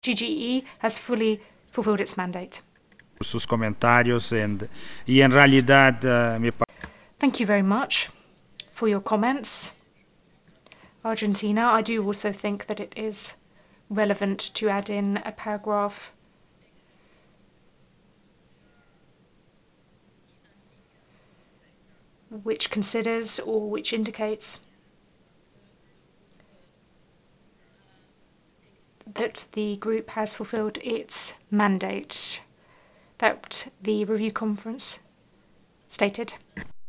GGE has fully fulfilled its mandate. Sus comentarios y en realidad Thank you very much for your comments. Argentina, I do also think that it is relevant to add in a paragraph which considers or which indicates that the group has fulfilled its mandate that the review conference stated.